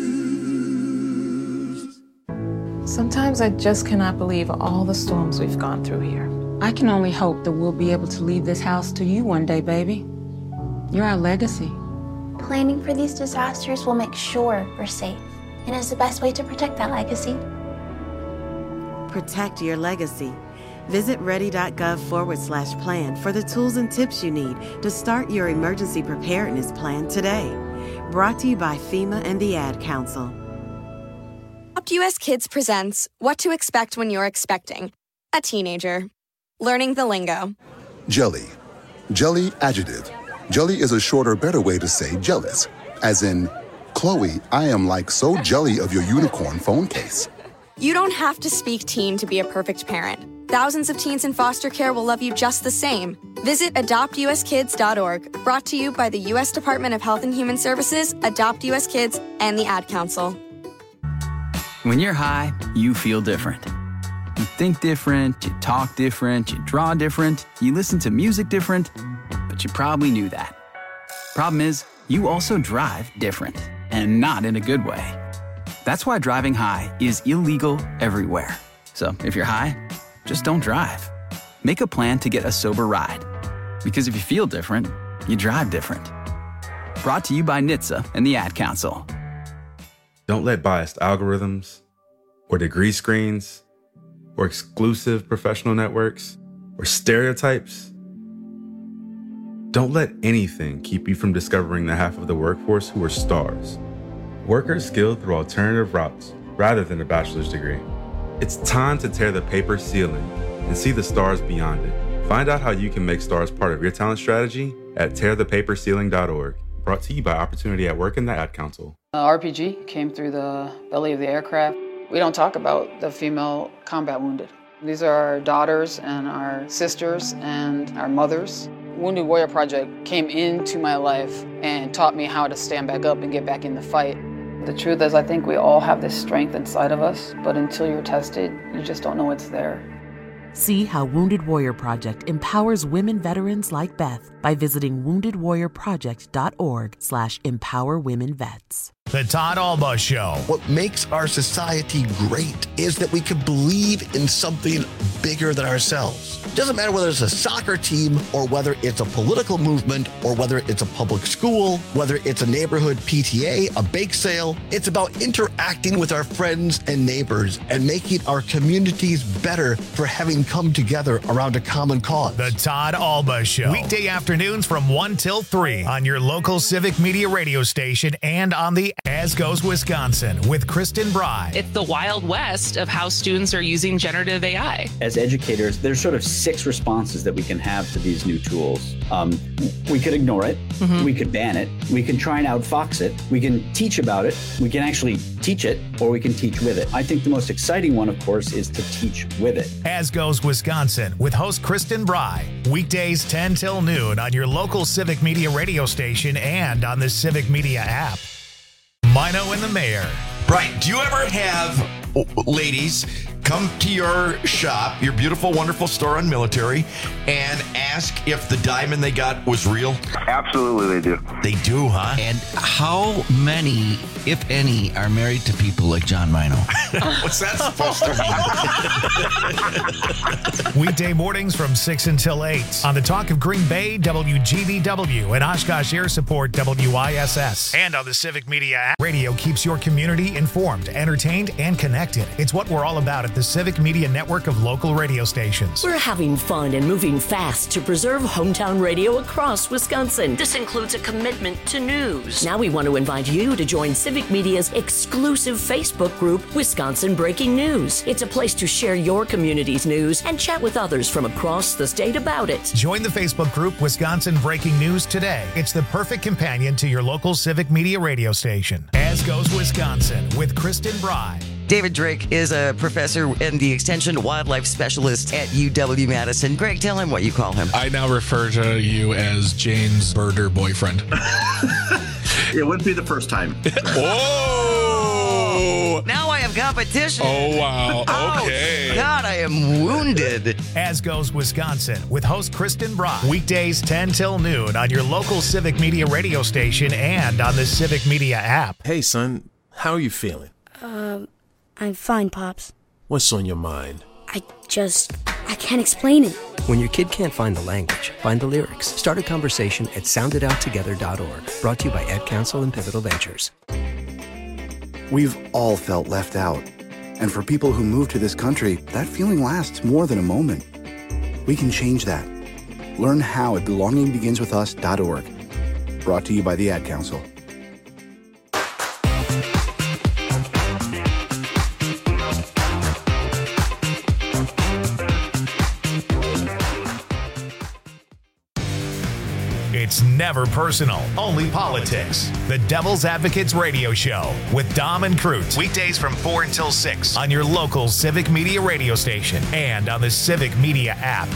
Sometimes I just cannot believe all the storms we've gone through here. I can only hope that we'll be able to leave this house to you one day, baby. You're our legacy. Planning for these disasters will make sure we're safe, and is the best way to protect that legacy. Protect your legacy. Visit ready.gov/plan for the tools and tips you need to start your emergency preparedness plan today. Brought to you by FEMA and the Ad Council. Adopt US Kids presents What to Expect When You're Expecting a Teenager. Learning the lingo. Jelly. Jelly adjective. Jelly is a shorter, better way to say jealous. As in, Chloe, I am like so jelly of your unicorn phone case. You don't have to speak teen to be a perfect parent. Thousands of teens in foster care will love you just the same. Visit adoptuskids.org. Brought to you by the U.S. Department of Health and Human Services, Adopt US Kids, and the Ad Council. When you're high, you feel different. You think different, you talk different, you draw different, you listen to music different, but you probably knew that. Problem is, you also drive different, and not in a good way. That's why driving high is illegal everywhere. So if you're high, just don't drive. Make a plan to get a sober ride. Because if you feel different, you drive different. Brought to you by NHTSA and the Ad Council. Don't let biased algorithms, or degree screens, or exclusive professional networks, or stereotypes. Don't let anything keep you from discovering the half of the workforce who are stars. Workers skilled through alternative routes rather than a bachelor's degree. It's time to tear the paper ceiling and see the stars beyond it. Find out how you can make stars part of your talent strategy at tearthepaperceiling.org. Brought to you by Opportunity at Work and the Ad Council. RPG came through the belly of the aircraft. We don't talk about the female combat wounded. These are our daughters and our sisters and our mothers. Wounded Warrior Project came into my life and taught me how to stand back up and get back in the fight. The truth is, I think we all have this strength inside of us, but until you're tested, you just don't know it's there. See how Wounded Warrior Project empowers women veterans like Beth by visiting woundedwarriorproject.org/empowerwomenvets. The Todd Alba Show. What makes our society great is that we can believe in something bigger than ourselves. It doesn't matter whether it's a soccer team or whether it's a political movement or whether it's a public school, whether it's a neighborhood PTA, a bake sale. It's about interacting with our friends and neighbors and making our communities better for having come together around a common cause. The Todd Alba Show. Weekday afternoons from 1 till 3 on your local Civic Media radio station and on the As Goes Wisconsin with Kristen Bry. It's the Wild West of how students are using generative AI. As educators, there's sort of 6 responses that we can have to these new tools. We could ignore it. Mm-hmm. We could ban it. We can try and outfox it. We can teach about it. We can actually teach it, or we can teach with it. I think the most exciting one, of course, is to teach with it. As Goes Wisconsin with host Kristen Bry. Weekdays 10 till noon on your local Civic Media radio station and on the Civic Media app. Mino and the Mayor. Right. Do you ever have ladies come to your shop, your beautiful, wonderful store on Military, and ask if the diamond they got was real? Absolutely, they do. They do, huh? And how many, if any, are married to people like John Mino? What's that supposed to mean? Weekday mornings from 6 until 8 on the Talk of Green Bay, WGBW, and Oshkosh Air Support, WISS. And on the Civic Media app. Radio keeps your community informed, entertained, and connected. It's what we're all about at the Civic Media network of local radio stations. We're having fun and moving fast to preserve hometown radio across Wisconsin. This includes a commitment to news. Now we want to invite you to join Civic Media's exclusive Facebook group, Wisconsin Breaking News. It's a place to share your community's news and chat with others from across the state about it. Join the Facebook group Wisconsin Breaking News today. It's the perfect companion to your local Civic Media radio station. As Goes Wisconsin with Kristen Bry. David Drake is a professor and the Extension Wildlife Specialist at UW-Madison. Greg, tell him what you call him. I now refer to you as Jane's birder boyfriend. It wouldn't be the first time. Whoa! Now I have competition. Oh, wow. Okay. Oh, God, I am wounded. As Goes Wisconsin with host Kristen Bry. Weekdays 10 till noon on your local Civic Media radio station and on the Civic Media app. Hey, son, how are you feeling? I'm fine, Pops. What's on your mind? I can't explain it. When your kid can't find the language, find the lyrics. Start a conversation at sounditouttogether.org. Brought to you by Ad Council and Pivotal Ventures. We've all felt left out. And for people who move to this country, that feeling lasts more than a moment. We can change that. Learn how at belongingbeginswithus.org. Brought to you by the Ad Council. It's never personal, only politics. The Devil's Advocates Radio Show with Dom and Crute. Weekdays from 4 until 6 on your local Civic Media radio station and on the Civic Media app.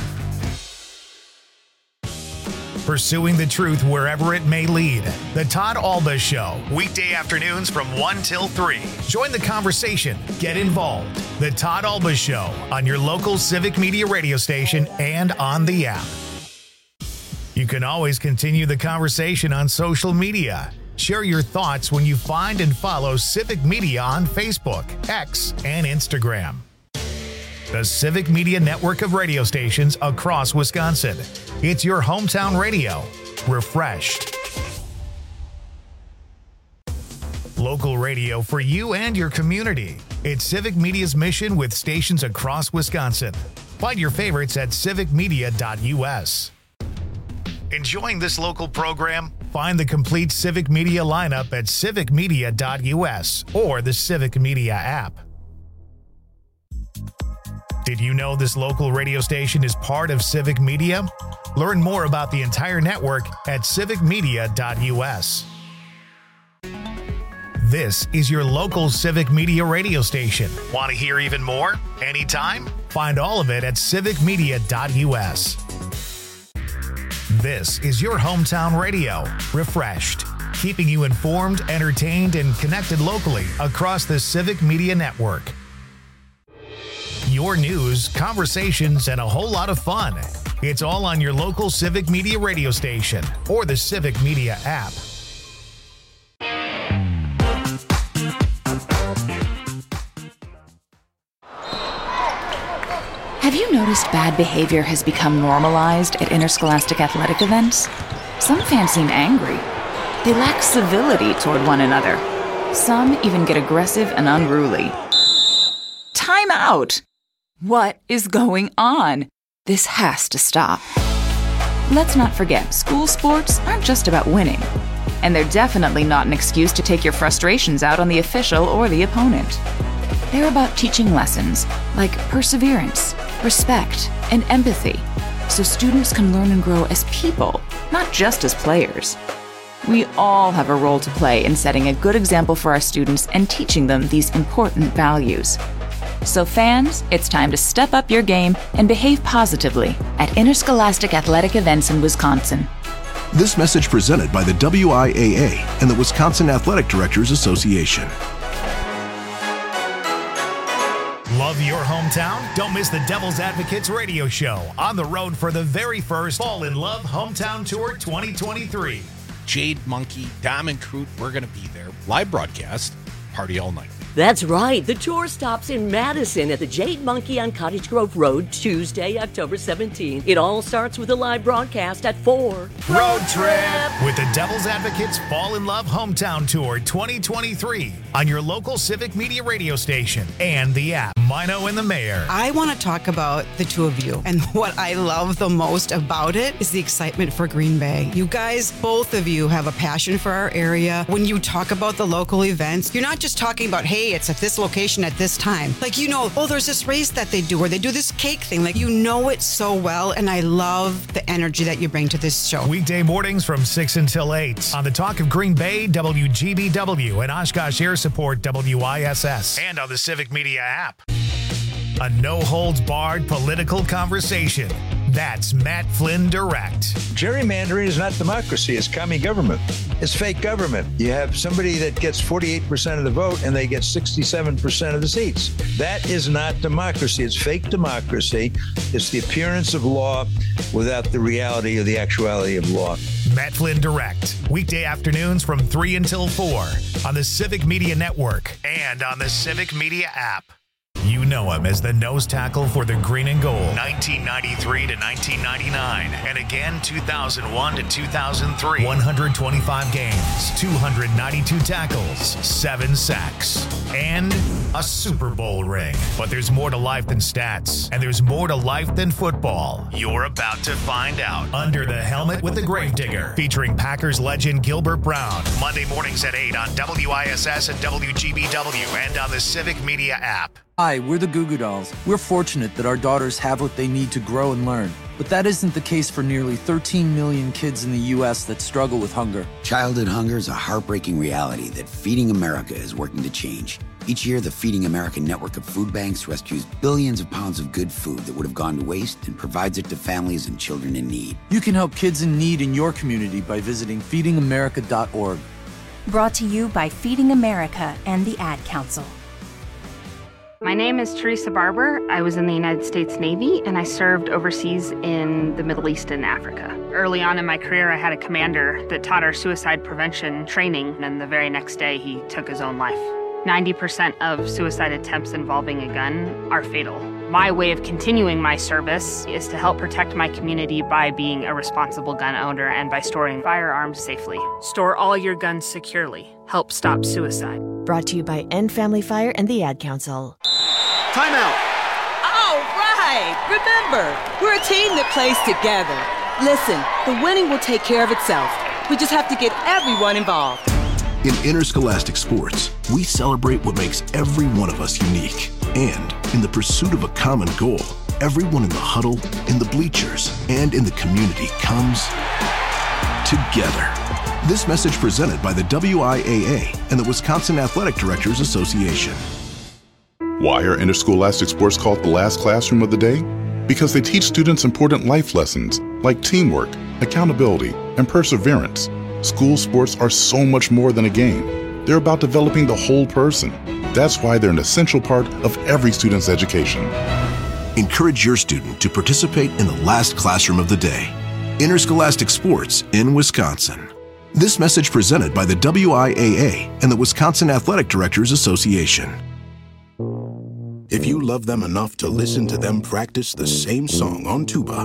Pursuing the truth wherever it may lead. The Todd Alba Show. Weekday afternoons from 1 till 3. Join the conversation. Get involved. The Todd Alba Show on your local Civic Media radio station and on the app. You can always continue the conversation on social media. Share your thoughts when you find and follow Civic Media on Facebook, X, and Instagram. The Civic Media network of radio stations across Wisconsin. It's your hometown radio, refreshed. Local radio for you and your community. It's Civic Media's mission with stations across Wisconsin. Find your favorites at civicmedia.us. Enjoying this local program? Find the complete Civic Media lineup at civicmedia.us or the Civic Media app. Did you know this local radio station is part of Civic Media? Learn more about the entire network at civicmedia.us. This is your local Civic Media radio station. Want to hear even more? Anytime? Find all of it at civicmedia.us. This is your hometown radio, refreshed, keeping you informed, entertained, and connected locally across the Civic Media network. Your news, conversations, and a whole lot of fun. It's all on your local Civic Media radio station or the Civic Media app. Have you noticed bad behavior has become normalized at interscholastic athletic events? Some fans seem angry. They lack civility toward one another. Some even get aggressive and unruly. Time out! What is going on? This has to stop. Let's not forget, school sports aren't just about winning. And they're definitely not an excuse to take your frustrations out on the official or the opponent. They're about teaching lessons like perseverance, respect, and empathy, so students can learn and grow as people, not just as players. We all have a role to play in setting a good example for our students and teaching them these important values. So fans, it's time to step up your game and behave positively at interscholastic athletic events in Wisconsin. This message presented by the WIAA and the Wisconsin Athletic Directors Association. Love your hometown? Don't miss the Devil's Advocates radio show on the road for the very first Fall in Love Hometown Tour 2023. Jade Monkey, Diamond Crute, we're going to be there. Live broadcast, party all night. That's right. The tour stops in Madison at the Jade Monkey on Cottage Grove Road, Tuesday, October 17th. It all starts with a live broadcast at 4. Road trip with the Devil's Advocates Fall in Love Hometown Tour 2023 on your local Civic Media radio station and the app. Mino and the Mayor. I want to talk about the two of you. And what I love the most about it is the excitement for Green Bay. You guys, both of you have a passion for our area. When you talk about the local events, you're not just talking about, hey, it's at this location at this time. Like, you know, oh, there's this race that they do, or they do this cake thing. Like, you know it so well. And I love the energy that you bring to this show. Weekday mornings from 6 until 8 on the Talk of Green Bay, WGBW, and Oshkosh Air Support, WISS, and on the Civic Media app. A no-holds-barred political conversation. That's Matt Flynn Direct. Gerrymandering is not democracy. It's commie government. It's fake government. You have somebody that gets 48% of the vote and they get 67% of the seats. That is not democracy. It's fake democracy. It's the appearance of law without the reality or the actuality of law. Matt Flynn Direct. Weekday afternoons from 3 until 4 on the Civic Media Network and on the Civic Media app. You know him as the nose tackle for the Green and Gold, 1993 to 1999, and again 2001 to 2003. 125 games, 292 tackles, 7 sacks, and a Super Bowl ring. But there's more to life than stats, and there's more to life than football. You're about to find out. Under the Helmet with the Gravedigger, featuring Packers legend Gilbert Brown. Monday mornings at 8 on WISS and WGBW, and on the Civic Media app. Hi, we're the Goo Goo Dolls. We're fortunate that our daughters have what they need to grow and learn. But that isn't the case for nearly 13 million kids in the U.S. that struggle with hunger. Childhood hunger is a heartbreaking reality that Feeding America is working to change. Each year, the Feeding America network of food banks rescues billions of pounds of good food that would have gone to waste and provides it to families and children in need. You can help kids in need in your community by visiting feedingamerica.org. Brought to you by Feeding America and the Ad Council. My name is Teresa Barber. I was in the United States Navy, and I served overseas in the Middle East and Africa. Early on in my career, I had a commander that taught our suicide prevention training, and the very next day, he took his own life. 90% of suicide attempts involving a gun are fatal. My way of continuing my service is to help protect my community by being a responsible gun owner and by storing firearms safely. Store all your guns securely. Help stop suicide. Brought to you by End Family Fire and the Ad Council. Timeout. All right. Remember, we're a team that plays together. Listen, the winning will take care of itself. We just have to get everyone involved. In interscholastic sports, we celebrate what makes every one of us unique. And in the pursuit of a common goal, everyone in the huddle, in the bleachers, and in the community comes together. This message presented by the WIAA and the Wisconsin Athletic Directors Association. Why are interscholastic sports called the last classroom of the day? Because they teach students important life lessons like teamwork, accountability, and perseverance. School sports are so much more than a game. They're about developing the whole person. That's why they're an essential part of every student's education. Encourage your student to participate in the last classroom of the day. Interscholastic sports in Wisconsin. This message presented by the WIAA and the Wisconsin Athletic Directors Association. If you love them enough to listen to them practice the same song on tuba,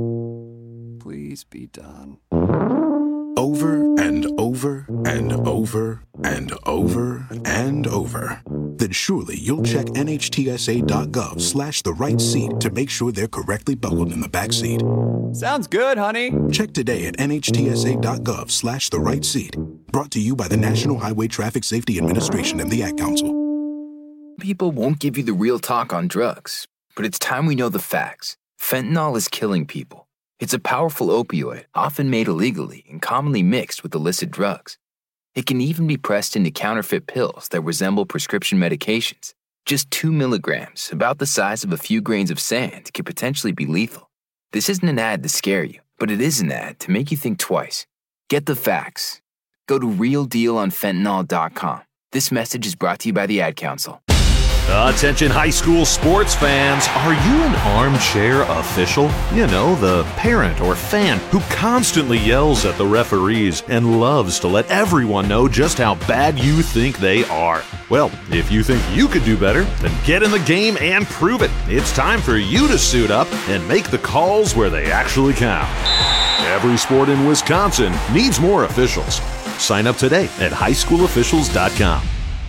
Please be done. over and over and over and over and over, then surely you'll check NHTSA.gov/the right seat to make sure they're correctly buckled in the back seat. Sounds good, honey. Check today at NHTSA.gov/the right seat. Brought to you by the National Highway Traffic Safety Administration and the Ad Council. People won't give you the real talk on drugs, but it's time we know the facts. Fentanyl is killing people. It's a powerful opioid, often made illegally and commonly mixed with illicit drugs. It can even be pressed into counterfeit pills that resemble prescription medications. Just 2 milligrams, about the size of a few grains of sand, could potentially be lethal. This isn't an ad to scare you, but it is an ad to make you think twice. Get the facts. Go to realdealonfentanyl.com. This message is brought to you by the Ad Council. Attention high school sports fans, are you an armchair official? You know, the parent or fan who constantly yells at the referees and loves to let everyone know just how bad you think they are. Well, if you think you could do better, then get in the game and prove it. It's time for you to suit up and make the calls where they actually count. Every sport in Wisconsin needs more officials. Sign up today at highschoolofficials.com.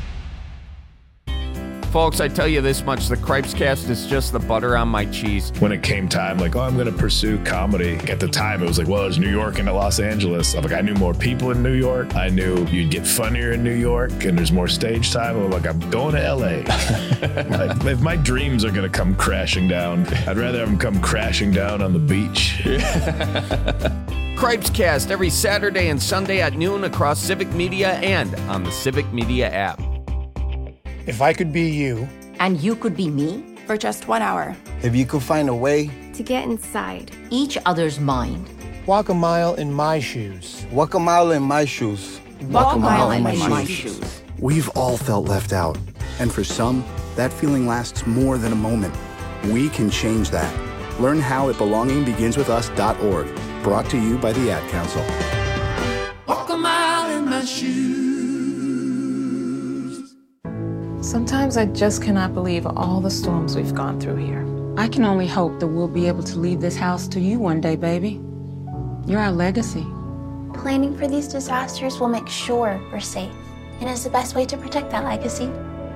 Folks, I tell you this much, the Cripescast is just the butter on my cheese. When it came time, like, I'm going to pursue comedy. At the time, it was like, well, it's New York and Los Angeles. I'm like, I knew more people in New York. I knew you'd get funnier in New York and there's more stage time. I'm like, I'm going to LA. Like, if my dreams are going to come crashing down, I'd rather have them come crashing down on the beach. Cripescast every Saturday and Sunday at noon across Civic Media and on the Civic Media app. If I could be you. And you could be me? For just 1 hour. If you could find a way. To get inside each other's mind. Walk a mile in my shoes. Walk a mile in my shoes. Walk a mile in my shoes. We've all felt left out. And for some, that feeling lasts more than a moment. We can change that. Learn how at belongingbeginswithus.org. Brought to you by the Ad Council. Walk a mile in my shoes. Sometimes I just cannot believe all the storms we've gone through here. I can only hope that we'll be able to leave this house to you one day, baby. You're our legacy. Planning for these disasters will make sure we're safe, and is the best way to protect that legacy.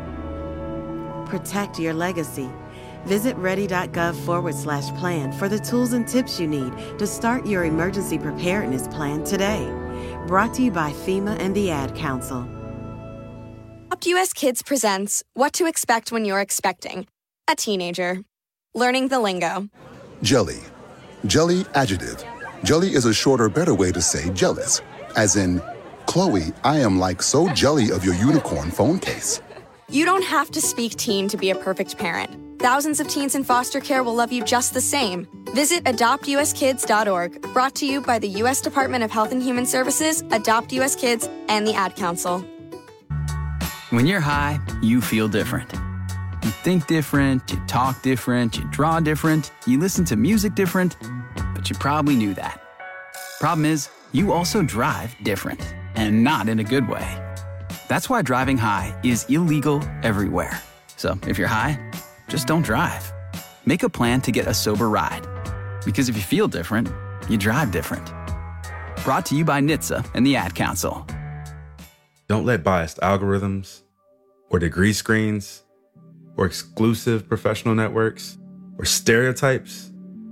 Protect your legacy. Visit ready.gov/plan for the tools and tips you need to start your emergency preparedness plan today. Brought to you by FEMA and the Ad Council. Adopt US Kids presents What to Expect When You're Expecting a Teenager. Learning the lingo. Jelly. Jelly adjective. Jelly is a shorter, better way to say jealous. As in, Chloe, I am like so jelly of your unicorn phone case. You don't have to speak teen to be a perfect parent. Thousands of teens in foster care will love you just the same. Visit adoptuskids.org. Brought to you by the U.S. Department of Health and Human Services, Adopt US Kids, and the Ad Council. When you're high, you feel different. You think different, you talk different, you draw different, you listen to music different, but you probably knew that. Problem is, you also drive different, and not in a good way. That's why driving high is illegal everywhere. So if you're high, just don't drive. Make a plan to get a sober ride. Because if you feel different, you drive different. Brought to you by NHTSA and the Ad Council. Don't let biased algorithms or degree screens or exclusive professional networks or stereotypes.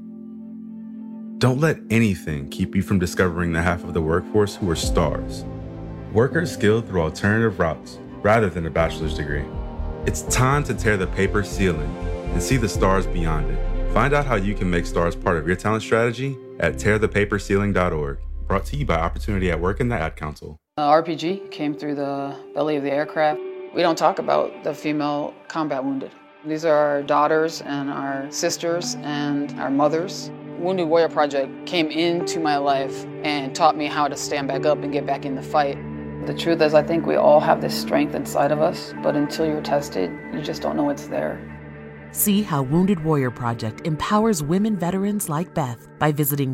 Don't let anything keep you from discovering the half of the workforce who are stars. Workers skilled through alternative routes rather than a bachelor's degree. It's time to tear the paper ceiling and see the stars beyond it. Find out how you can make stars part of your talent strategy at tearthepaperceiling.org. Brought to you by Opportunity at Work and the Ad Council. RPG came through the belly of the aircraft. We don't talk about the female combat wounded. These are our daughters and our sisters and our mothers. Wounded Warrior Project came into my life and taught me how to stand back up and get back in the fight. The truth is, I think we all have this strength inside of us, but until you're tested, you just don't know it's there. See how Wounded Warrior Project empowers women veterans like Beth by visiting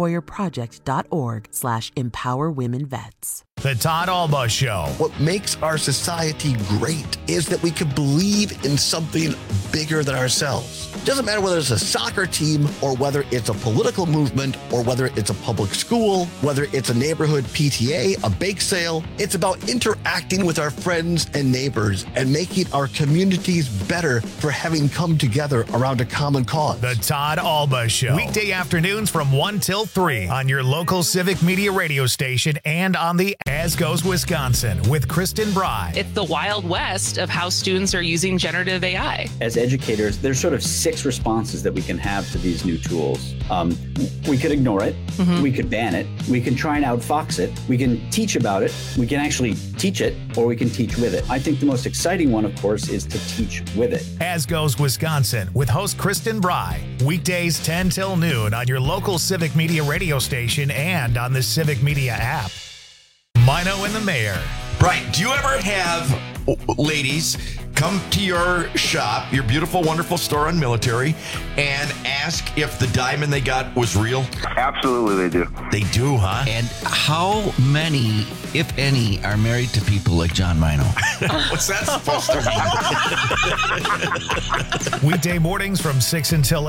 woundedwarriorproject.org/empowerwomenvets. The Todd Alba Show. What makes our society great is that we can believe in something bigger than ourselves. It doesn't matter whether it's a soccer team or whether it's a political movement or whether it's a public school, whether it's a neighborhood PTA, a bake sale. It's about interacting with our friends and neighbors and making our communities better for having come together around a common cause. The Todd Alba Show. Weekday afternoons from 1 till 3 on your local Civic Media radio station and on the As Goes Wisconsin with Kristen Bry. It's the Wild West of how students are using generative AI. As educators, there's sort of 6 responses that we can have to these new tools. We could ignore it. Mm-hmm. We could ban it. We can try and outfox it. We can teach about it. We can actually teach it, or we can teach with it. I think the most exciting one, of course, is to teach with it. As Goes Wisconsin with host Kristen Bry. Weekdays 10 till noon on your local Civic Media radio station and on the Civic Media app. Mino and the Mayor. Right. Do you ever have ladies come to your shop, your beautiful, wonderful store on Military, and ask if the diamond they got was real? Absolutely, they do. They do, huh? And how many, if any, are married to people like John Mino? What's that supposed to mean? Weekday mornings from 6 until